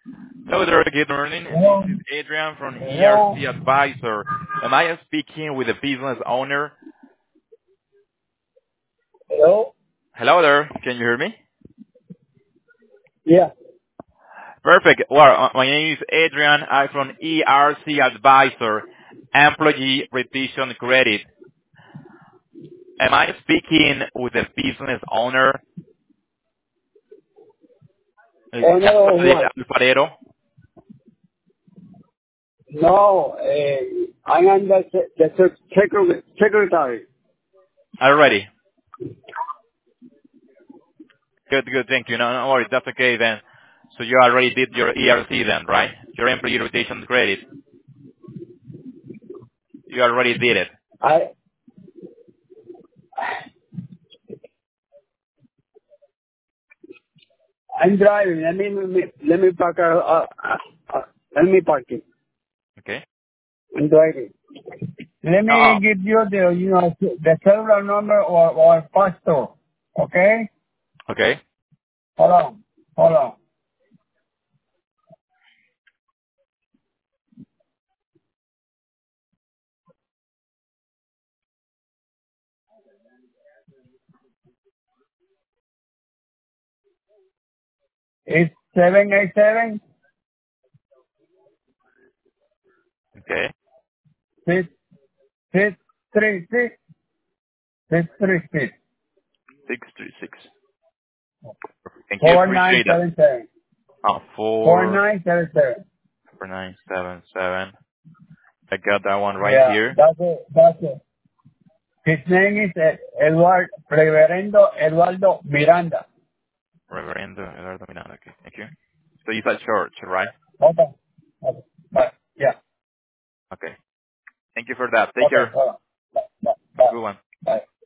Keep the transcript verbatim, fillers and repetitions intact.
Hello there, good morning. Hello. This is Adrian from Hello. E R C Advisor. Am I speaking with the business owner? Hello. Hello there, can you hear me? Yeah. Perfect. Well, uh, my name is Adrian. I'm from E R C Advisor, Employee Retention Credit. Am I speaking with the business owner, uh, Oh no, Carlos what? Alfarero? No, uh, I am the, se- the sec- secre- secretary. Already. Good, good, thank you. No, no worries, that's okay then. So you already did your E R C then, right? Your Employee Retention Credit. You already did it. I I'm driving. Let me, me let me park. Uh, uh, uh, uh, let me park it. Okay? I'm driving. Let Oh, me give you the you know the cellular number or or pastor. Okay. okay. Hold on. Hold on. It's seven eight seven Okay. six six three six six three six six three six. Thank you. four nine Appreciate that. seven seven. Oh, Four four nine seven seven. four nine seven seven. I got that one right Yeah, here. that's it. That's it. His name is uh, Eduardo Reverendo Eduardo Miranda. Reverend Eduardo Miranda. Okay. Thank you. So you said church, right? Okay. Okay. Bye. Yeah. Okay. Thank you for that. Take Okay. care. Hold on. Bye. Bye. Have a Bye. good one. Bye.